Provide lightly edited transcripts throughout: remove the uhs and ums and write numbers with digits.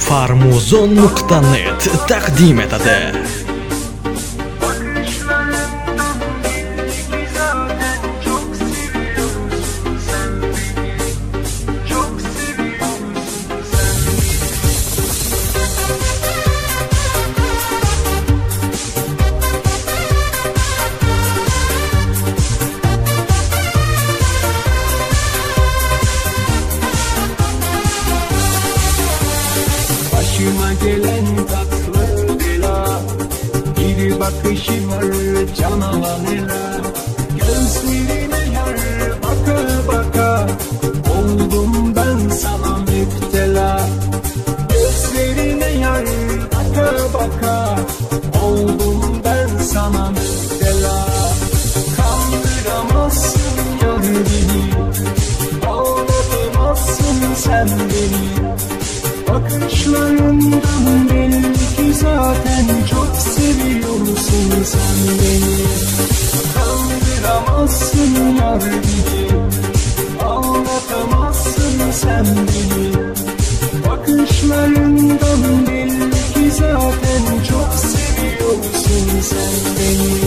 Farmuzon.net taqdim etadi. Başıma gelen tatlı bela, bir bakışı var canavar ela. Gözlerine yar baka baka, oldum ben sana müptela. Gözlerine yar baka baka, oldum ben sana müptela. Kandıramazsın yar beni, ağlatamazsın sen beni. Bakışlarından belli ki zaten çok seviyorsun sen beni. Kandıramazsın yar beni, ağlatamazsın sen beni. Bakışlarından belli ki zaten çok seviyorsun sen beni.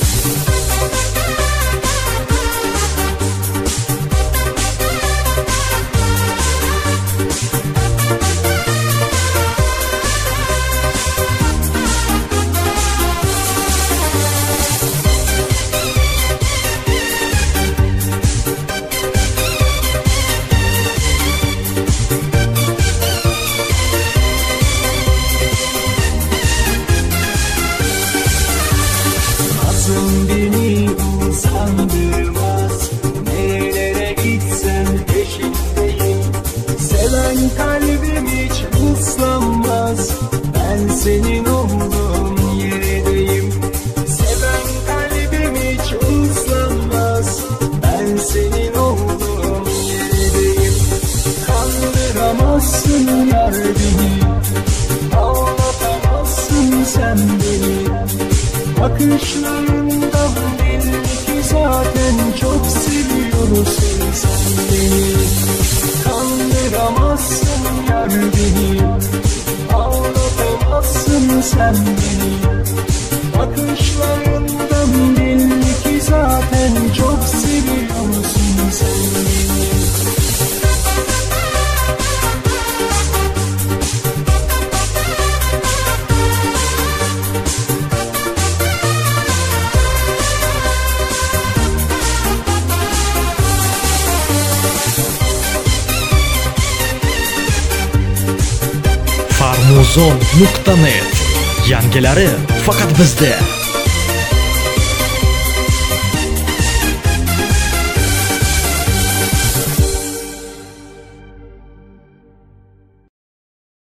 Beni usandırmaz, nerelere gitsem peşindeyim. Seven kalbim hiç uslanmaz, ben senin olduğun yerdeyim. Seven kalbim hiç uslanmaz, ben senin olduğun yerdeyim. Kandıramazsın yar beni, ağlatamazsın sen beni. Bakışlarından belli ki zaten çok seviyorsun sen beni. Kandıramazsın yar beni, ağlatamazsın sen beni. Bakışlarından belli ki zaten çok seviyorsun sen beni. Farmuzon.net yangilari faqat bizda.